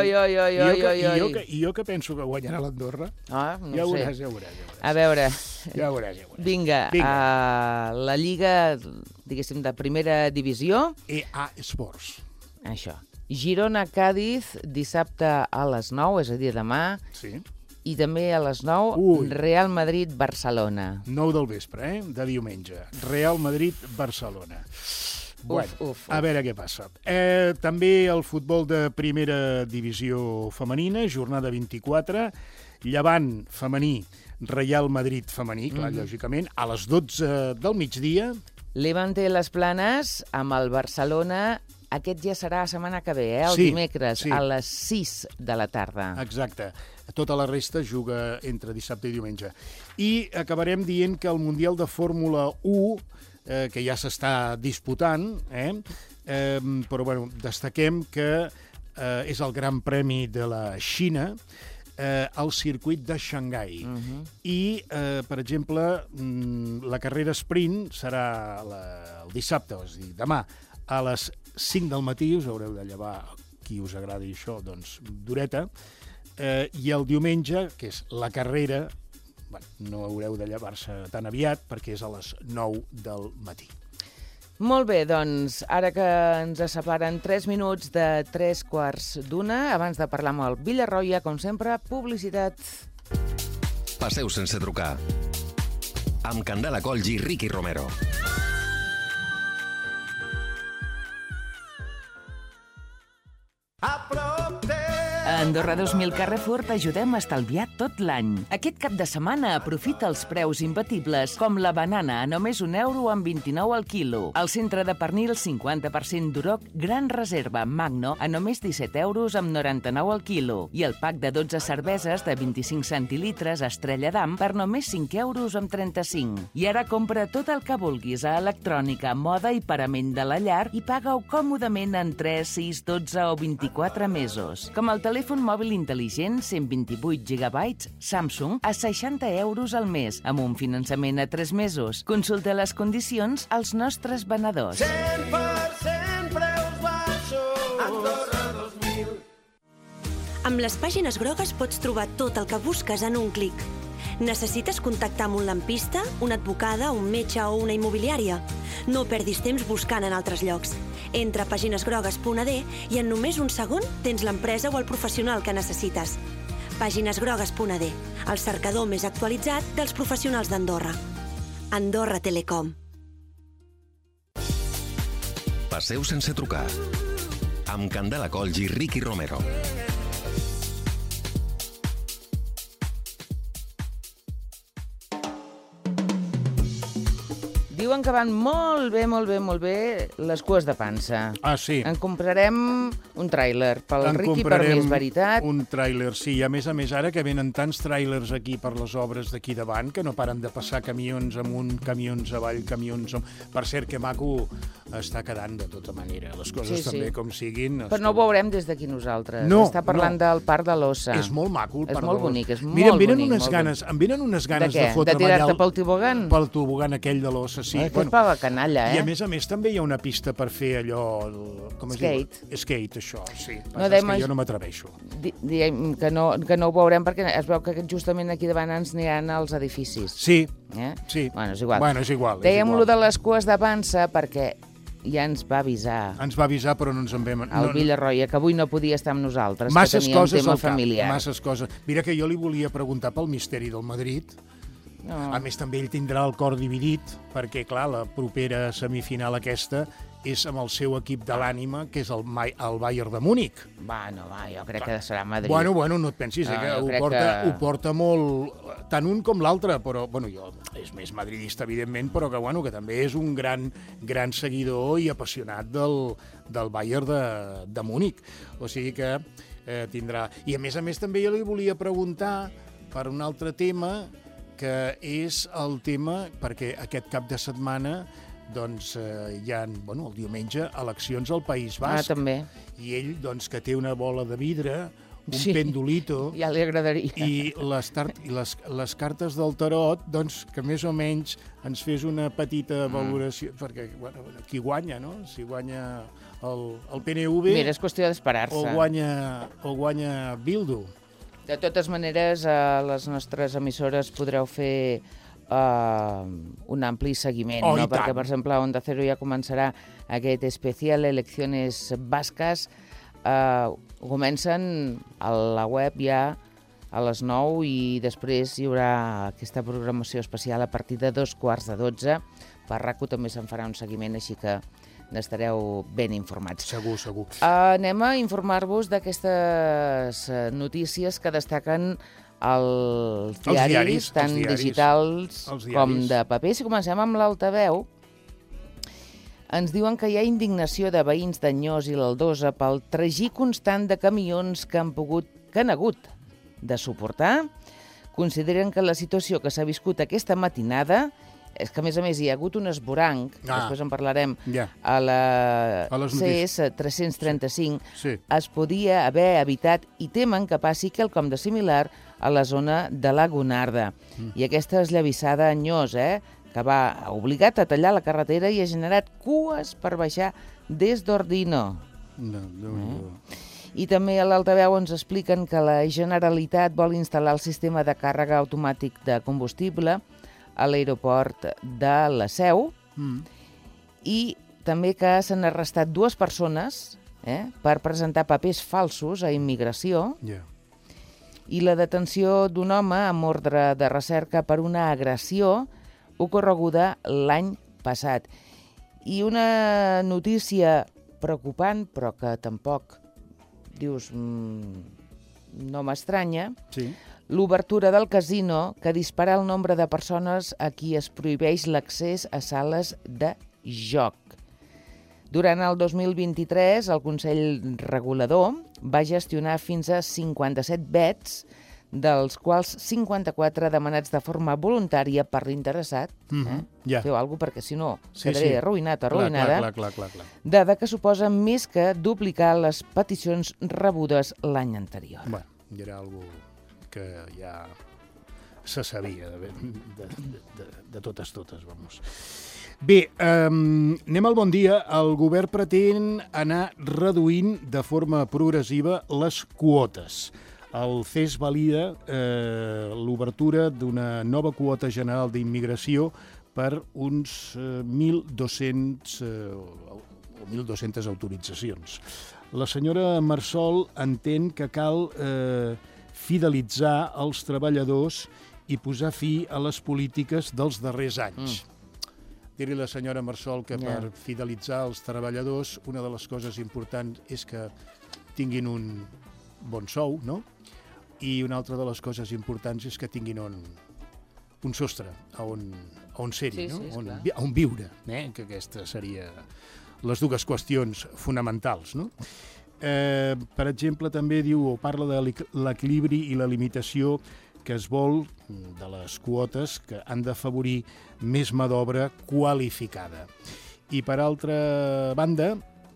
I jo que penso que guanyarà l'Andorra.
No
ja
sé.
Ja ho veuràs.
A veure.
Ja ho veuràs.
Vinga, a la Lliga, diguéssim, de primera divisió.
EA Sports.
Això. Girona-Càdiz, dissabte a les 9, és a dir, demà.
Sí.
I també a les 9, Real Madrid-Barcelona.
9 del vespre, de diumenge. Real Madrid-Barcelona. Bueno, a veure què passa. També el futbol de primera divisió femenina, jornada 24, Llevant femení, Real Madrid femení, clar, lògicament, a les 12 del migdia.
Levante Les Planes amb el Barcelona. Aquest ja serà la setmana que ve, el dimecres, a les 6 de la tarda.
Exacte. Tota la resta juga entre dissabte i diumenge. I acabarem dient que el Mundial de Fórmula 1, que ja s'està disputant, però bueno, destaquem que és el Gran Premi de la Xina, al circuit de Xangai. I, per exemple, la carrera sprint serà el dissabte, és a dir, demà, a les 5 del matí, us haureu de llevar, qui us agradi això, doncs, d'horeta, i el diumenge, que és la carrera, no haureu de llevar-se tan aviat, perquè és a les 9 del matí.
Molt bé, doncs, ara que ens separen 3 minuts de 3:15, abans de parlar amb el Villarroya, com sempre, publicitat.
Passeu sense trucar. Amb Candela Colls i Ricky Romero.
A Andorra 2000 Carrefour t'ajudem a estalviar tot l'any. Aquest cap de setmana aprofita els preus imbatibles, com la banana a només €1,29 al quilo. Al centre de pernil, 50% d'Uroc Gran Reserva Magno a només €17,99 al quilo. I el pack de 12 cerveses de 25 centilitres Estrella d'Am per només €5,35. I ara compra tot el que vulguis a electrònica, moda i parament de la llar i paga-ho còmodament en 3, 6, 12 o 24 mesos. Com el telèfon mòbil intel·ligent 128 GB Samsung a €60 al mes, amb un finançament a 3 mesos. Consulta les condicions als nostres venedors.
100% preus baixos. Andorra 2000.
Amb les pàgines grogues pots trobar tot el que busques en un clic. Necessites contactar amb un lampista, una advocada, un metge o una immobiliària? No perdis temps buscant en altres llocs. Entra a paginesgrogues.ad i en només un segon tens l'empresa o el professional que necessites. Paginesgrogues.ad, el cercador més actualitzat dels professionals d'Andorra. Andorra Telecom.
Passeu sense trucar. Amb Candela Colls i Ricky Romero.
Diuen que van molt bé les cues de pansa.
Ah, sí.
En comprarem un tràiler pel Ricky, per més veritat.
Un tràiler, sí. I a més, ara que venen tants tràilers aquí per les obres d'aquí davant que no paren de passar camions amunt, camions avall, camions... Per cert, que maco està quedant de tota manera. Les coses també com siguin...
Però no ho veurem des d'aquí nosaltres.
No,
està parlant del Parc de l'Ossa.
És molt maco el Parc de l'Ossa.
És molt bonic, és molt
bonic. Mira, em venen unes ganes de fotre'm allà...
De tirar-te pel tobogan?
Pel tobogan aquell de l'Ossa, sí.
Que és pava canalla,
I a més també hi ha una pista per fer allò...
Skate.
Skate, això, sí.
No,
és que jo no m'atreveixo.
Diem que no ho veurem perquè es veu que justament aquí davant ens aniran els edificis.
Sí, sí.
Bueno, és igual.
Bueno, és igual.
Dèiem-lo de les cues de pansa perquè ja ens va avisar.
Ens va avisar, però no ens en vam...
El Villarroya, que avui no podia estar amb nosaltres,
masses
que tenia un tema
coses
familiar.
Masses coses. Mira que jo li volia preguntar pel misteri del Madrid.
No.
A més, també ell tindrà el cor dividit, perquè, clar, la propera semifinal aquesta és amb el seu equip de l'ànima, que és el Bayern de Múnich.
Jo crec que serà Madrid.
Bueno, no et pensis, que ho porta molt, tant un com l'altre, però, jo és més madridista, evidentment, però que també és un gran seguidor i apassionat del Bayern de Múnich. O sigui que tindrà... I, a més, també jo li volia preguntar per un altre tema, que és el tema, perquè aquest cap de setmana doncs, hi ha, el diumenge, eleccions al País Basc.
També.
I ell, que té una bola de vidre, un pendolito...
Ja li agradaria.
I les cartes del tarot, que més o menys ens fes una petita valoració, perquè, qui guanya, no? Si guanya el PNV...
Mira, és qüestió d'esperar-se.
O guanya Bildu.
De totes maneres, a les nostres emissores podreu fer un ampli seguiment, no? Perquè, per exemple, a Onda Cero ja començarà aquest especial Elecciones Basques. Comencen a la web ja a les 9 i després hi haurà aquesta programació especial a partir de 11:15. Per RACU també se'n farà un seguiment, així que n'estareu ben informats.
Segur, segur.
Anem a informar-vos d'aquestes notícies que destaquen els diaris, tant digitals com de paper. Si comencem amb l'altaveu, ens diuen que hi ha indignació de veïns d'Anyós i l'Aldosa pel tragí constant de camions que han hagut de suportar. Consideren que la situació que s'ha viscut aquesta matinada és que, a més, hi ha hagut un esvoranc, després en parlarem, a la CS 335, es podia haver evitat i temen que passi quelcom de similar a la zona de la Gonarda. I aquesta esllavissada a Anyós, que va obligat a tallar la carretera i ha generat cues per baixar des d'Ordino. I també a l'altaveu ens expliquen que la Generalitat vol instal·lar el sistema de càrrega automàtic de combustible a l'aeroport de la Seu i també que s'han arrestat 2 persones per presentar papers falsos a immigració i la detenció d'un home amb ordre de recerca per una agressió ocorreguda l'any passat. I una notícia preocupant, però que tampoc, dius, no m'estranya, l'obertura del casino que dispara el nombre de persones a qui es prohibeix l'accés a sales de joc. Durant el 2023, el Consell Regulador va gestionar fins a 57 bets, dels quals 54 demanats de forma voluntària per l'interessat. Feu alguna cosa, perquè si no quedaré arruïnat o arruïnada. Dada que suposa més que duplicar les peticions rebudes l'any anterior.
Bé, hi era alguna que ja se sabia de totes, vamos. Bé, anem al bon dia. El govern pretén anar reduint de forma progressiva les quotes. El CES valida l'obertura d'una nova quota general d'immigració per uns 1.200 o 1.200 autoritzacions. La senyora Marsol entén que cal fidelitzar els treballadors i posar fi a les polítiques dels darrers anys. Dir-li a la senyora Marsol que per fidelitzar els treballadors una de les coses importants és que tinguin un bon sou, no? I una altra de les coses importants és que tinguin un sostre on ser-hi, on viure, que aquestes serien les 2 qüestions fonamentals, no? Per exemple, també diu o parla de l'equilibri i la limitació que es vol de les quotes que han d'afavorir més mà d'obra qualificada. I per altra banda,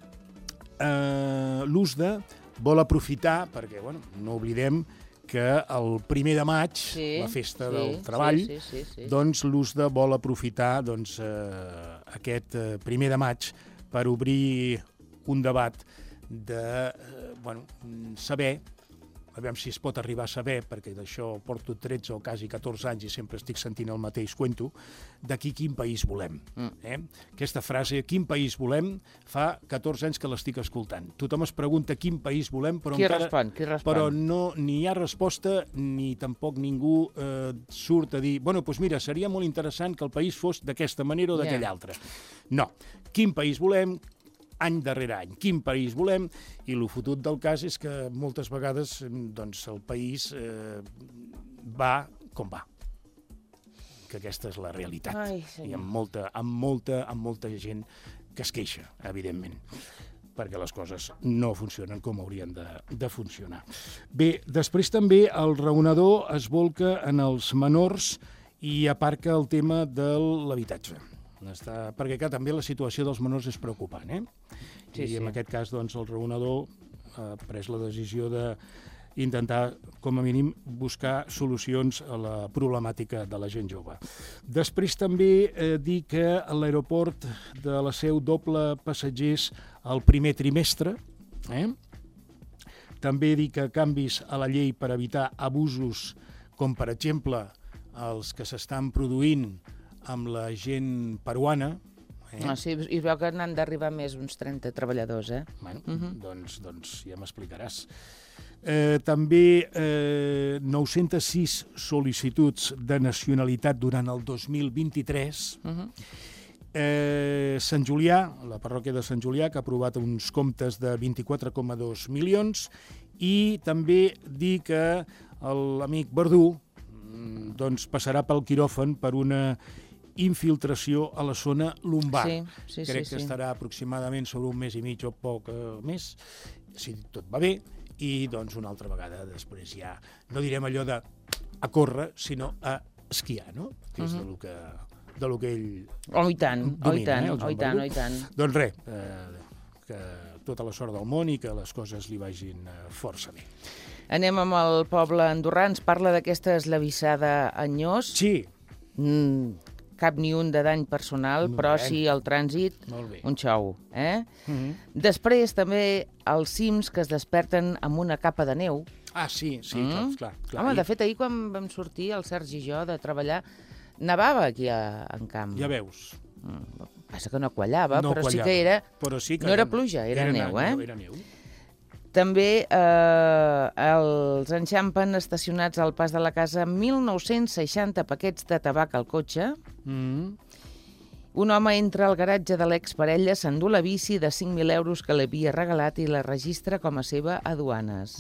l'USDA vol aprofitar, perquè no oblidem que el 1 de maig, la festa del treball, doncs l'USDA vol aprofitar aquest 1 de maig per obrir un debat de saber, aviam si es pot arribar a saber, perquè d'això porto 13 o quasi 14 anys i sempre estic sentint el mateix cuento, d'aquí quin país volem. Aquesta frase, quin país volem, fa 14 anys que l'estic escoltant. Tothom es pregunta quin país volem, però però ni hi ha resposta ni tampoc ningú surt a dir, doncs mira, seria molt interessant que el país fos d'aquesta manera o d'aquella altra. No. Quin país volem, any darrere any. Quin país volem? I el fotut del cas és que moltes vegades el país va com va. Que aquesta és la realitat. I amb molta gent que es queixa, evidentment, perquè les coses no funcionen com haurien de funcionar. Bé, després també el raonador es volca en els menors i aparca el tema de l'habitatge. Perquè també la situació dels menors és preocupant, I en aquest cas, el raonador ha pres la decisió d'intentar, com a mínim, buscar solucions a la problemàtica de la gent jove. Després també dir que a l'aeroport de la Seu doble passatgers al primer trimestre. També dir que canvis a la llei per evitar abusos, com per exemple els que s'estan produint amb la gent peruana.
Sí, i veu que n'han d'arribar més, uns 30 treballadors,
Bueno, doncs ja m'explicaràs. També 906 sol·licituds de nacionalitat durant el 2023. Sant Julià, la parròquia de Sant Julià, que ha aprovat uns comptes de 24,2 milions, i també dir que l'amic Verdú doncs passarà pel quiròfan per una infiltració a la zona lumbar. Crec que estarà aproximadament sobre un mes i mig o poc més, si tot va bé, i doncs una altra vegada després ja no direm allò de a córrer, sinó a esquiar, no? Que és de lo que ell domina.
I tant.
Doncs res, que tota la sort del món i que les coses li vagin força bé.
Anem amb el poble andorrà, ens parla d'aquesta esllavissada a Anyós.
Sí.
Cap ni un de dany personal, però sí el trànsit, un xou. Després també els cims que es desperten amb una capa de neu.
Sí, clar.
Home, de fet, ahir quan vam sortir, el Sergi i jo, de treballar, nevava aquí en camp.
Ja veus.
Passa que no quallava, però sí que era... No era pluja, era neu,
Era neu.
També els enxampen estacionats al pas de la casa 1.960 paquets de tabac al cotxe. Un home entra al garatge de l'exparella, s'endú la bici de 5.000 euros que li havia regalat i la registra com a seva a duanes.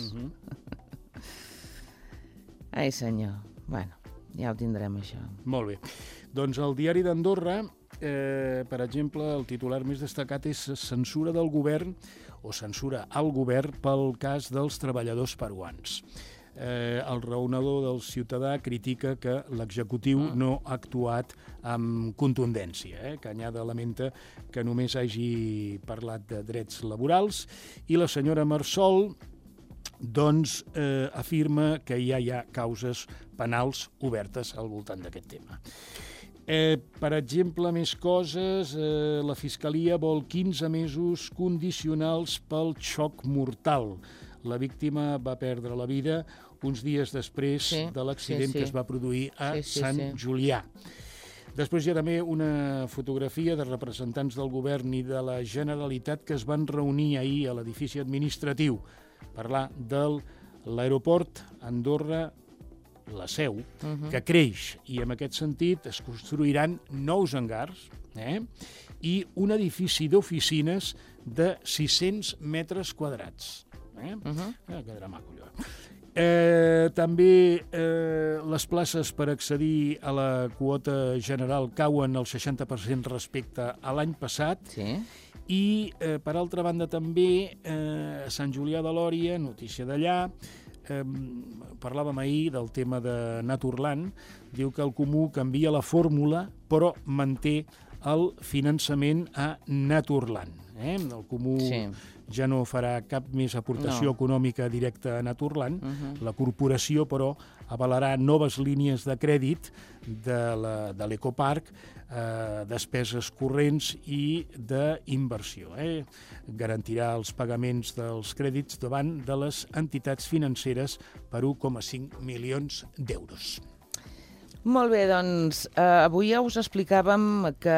Ai, senyor. Bueno, ja ho tindrem, això.
Molt bé. Doncs el diari d'Andorra, per exemple, el titular més destacat és censura del govern o censura al govern pel cas dels treballadors peruans. El raonador del Ciutadà critica que l'executiu no ha actuat amb contundència. Canyada lamenta que només hagi parlat de drets laborals i la senyora Marsol doncs afirma que ja hi ha causes penals obertes al voltant d'aquest tema. Per exemple, més coses, la Fiscalia vol 15 mesos condicionals pel xoc mortal. La víctima va perdre la vida uns dies després de l'accident que es va produir a Sant Julià. Després hi ha també una fotografia de representants del govern i de la Generalitat que es van reunir ahir a l'edifici administratiu, parlar de l'aeroport Andorra la Seu, que creix, i en aquest sentit es construiran nous hangars i un edifici d'oficines de 600 metres quadrats. Quedarà maco, allò. També les places per accedir a la quota general cauen el 60% respecte a l'any passat. I, per altra banda, també Sant Julià de Lòria, notícia d'allà, parlàvem ahir del tema de Naturland, diu que el Comú canvia la fórmula però manté el finançament a Naturland. El Comú ja no farà cap més aportació econòmica directa a Naturland. La corporació, però, avalarà noves línies de crèdit de l'Ecoparc, despeses corrents i d'inversió. Garantirà els pagaments dels crèdits davant de les entitats financeres per 1,5 milions d'euros.
Molt bé, doncs, avui ja us explicàvem que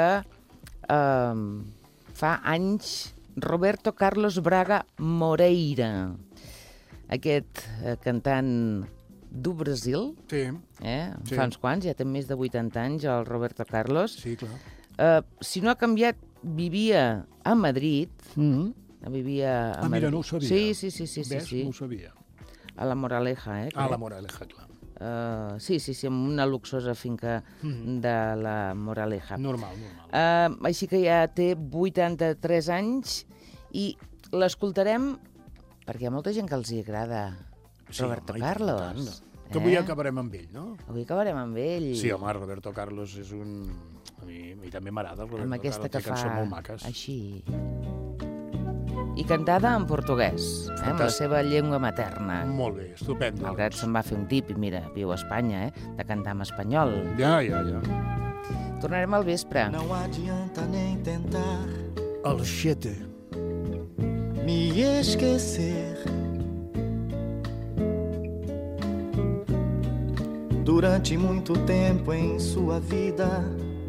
fa anys Roberto Carlos Braga Moreira, aquest cantant du Brasil, fa uns quants, ja té més de 80 anys, el Roberto Carlos.
Sí, clar.
Si no ha canviat, vivia a Madrid. Vivia a Madrid.
Mira, no ho sabia.
Sí.
No ho sabia.
A la Moraleja,
A la Moraleja, clar.
Sí, amb una luxosa finca de la Moraleja.
Normal.
Així que ja té 83 anys i l'escoltarem perquè hi ha molta gent que els hi agrada Roberto Carlos.
Que avui acabarem amb ell, no?
Avui acabarem amb ell.
Sí, home, Roberto Carlos és un... A mi també m'agrada el Roberto Carlos.
Amb aquesta que fa
molt maques.
així. I cantada en portuguès, amb la seva llengua materna.
Molt bé, estupendo.
Malgrat se'n va fer un tip, i mira, viu a Espanya, de cantar en espanyol.
Ja.
Tornarem al vespre.
Não adianta nem tentar
El 7.
me esquecer Durante muito tempo em sua vida,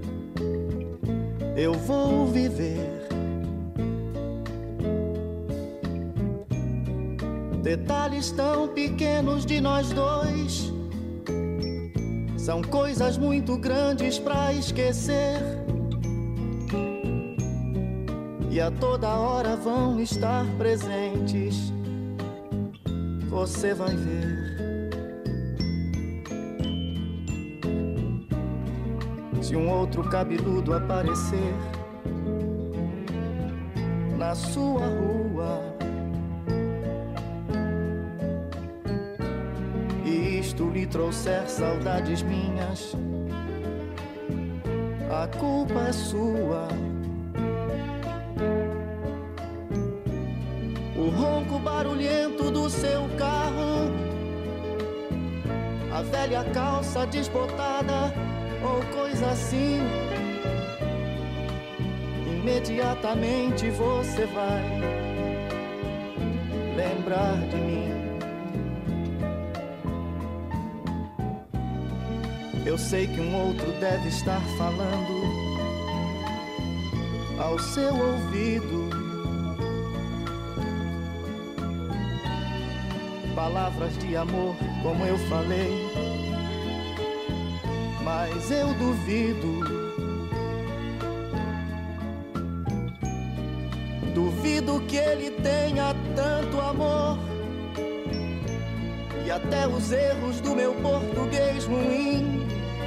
eu vou viver. Detalhes tão pequenos de nós dois são coisas muito grandes pra esquecer, e a toda hora vão estar presentes. Você vai ver. Se um outro cabeludo aparecer na sua rua e isto lhe trouxer saudades minhas, a culpa é sua. O ronco barulhento do seu carro, a velha calça desbotada ou coisa assim, imediatamente você vai lembrar de mim. Eu sei que um outro deve estar falando ao seu ouvido palavras de amor, como eu falei, mas eu duvido. Duvido que ele tenha tanto amor, e até os erros do meu português ruim.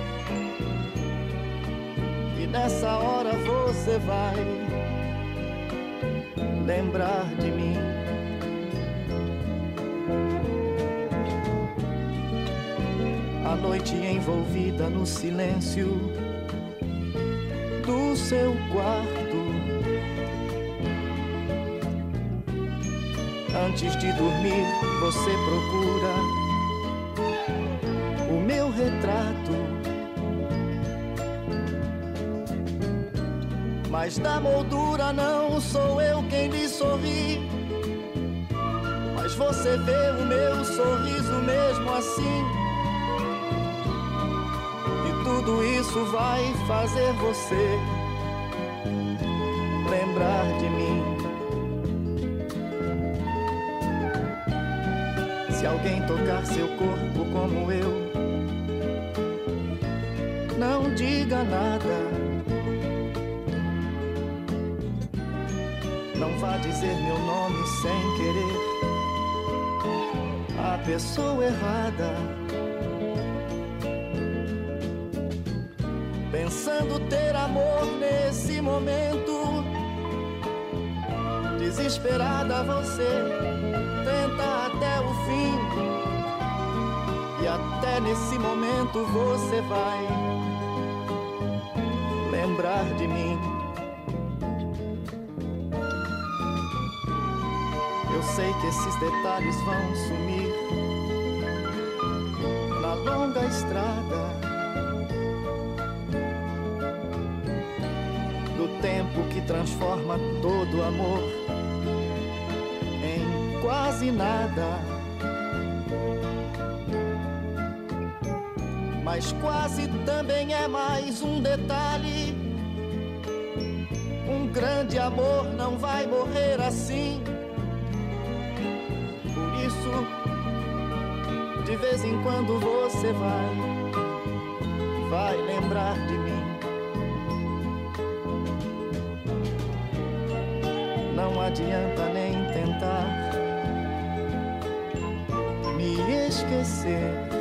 E nessa hora você vai lembrar de mim. A noite envolvida no silêncio do seu quarto, antes de dormir você procura o meu retrato, mas da moldura não sou eu quem lhe sorri, mas você vê o meu sorriso mesmo assim. Tudo isso vai fazer você lembrar de mim. Se alguém tocar seu corpo como eu, não diga nada. Não vá dizer meu nome sem querer a pessoa errada. Pensando ter amor nesse momento, desesperada você tenta até o fim, e até nesse momento você vai lembrar de mim. Eu sei que esses detalhes vão sumir na longa estrada do tempo que transforma todo amor em quase nada. Mas quase também é mais um detalhe. Um grande amor não vai morrer assim. Por isso, de vez em quando você vai lembrar de mim. Não adianta nem tentar me esquecer.